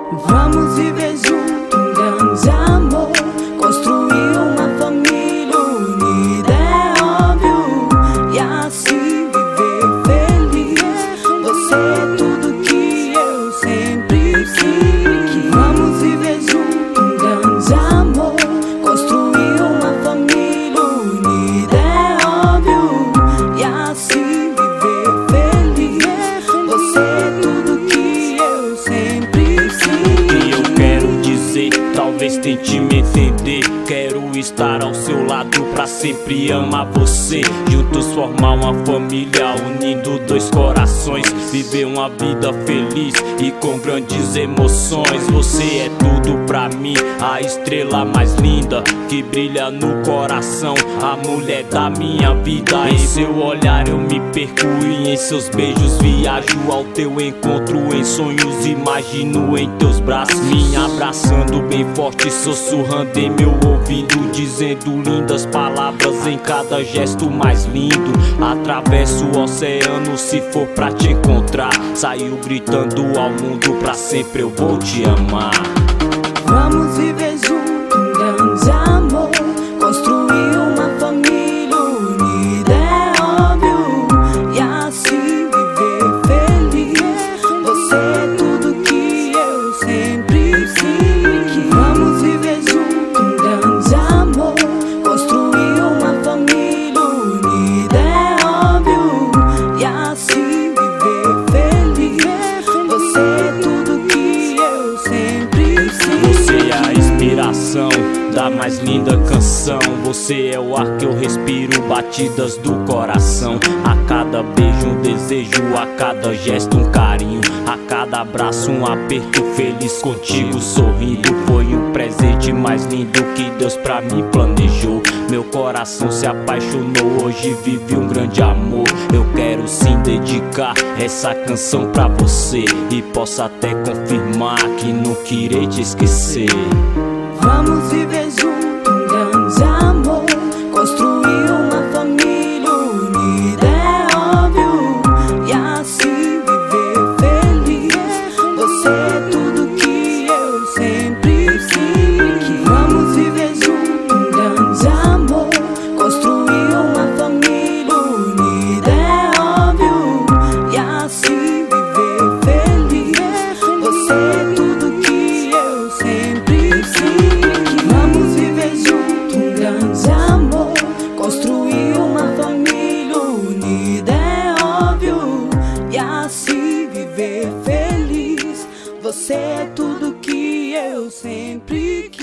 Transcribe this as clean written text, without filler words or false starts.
Vamos viver junto um grande amor, construir uma família unida, é óbvio, e assim viver feliz. Você é tudo que eu sempre quis. Vamos viver junto um grande amor, construir uma família unida, é óbvio, e assim viver feliz. Você é tudo que eu sempre talvez tente me entender. Quero estar ao seu lado pra sempre amar você. Juntos formar uma família, unindo dois corações. Viver uma vida feliz e com grandes emoções. Você é tudo pra mim, a estrela mais linda que brilha no coração, a mulher da minha vida. Em seu olhar eu me perco e em seus beijos viajo ao teu encontro. Em sonhos imagino em teus braços, me abraçando bem forte, sussurrando em meu ouvido, dizendo lindas palavras em cada gesto mais lindo. Atravesso o oceano se for pra te encontrar. Saiu gritando ao mundo, pra sempre eu vou te amar. Vamos viver junto um grande amor, construir uma família unida, é óbvio, e assim viver feliz. Você é tudo que eu sempre quis. Vamos viver junto um grande amor, construir uma família unida, é óbvio, e assim viver feliz. Você é tudo que eu sempre quis. Você é a inspiração da mais linda canção. Você é o ar que eu respiro, batidas do coração. A cada beijo um desejo, a cada gesto um carinho, a cada abraço um aperto feliz contigo sorrindo. Foi um presente mais lindo que Deus pra mim planejou. Meu coração se apaixonou, hoje vive um grande amor. Eu quero sim dedicar essa canção pra você, e posso até confirmar que nunca irei te esquecer. Vamos viver junto um grande amor, construir uma família unida, é óbvio, e assim viver feliz. Você é tudo que eu sempre quis. Vamos viver junto um grande amor, construir uma família unida, é óbvio, e assim viver feliz. Você é tudo que eu sempre quis. Vamos viver junto um grande amor, construir uma família unida, é óbvio, e assim viver feliz. Você é tudo que eu sempre quis.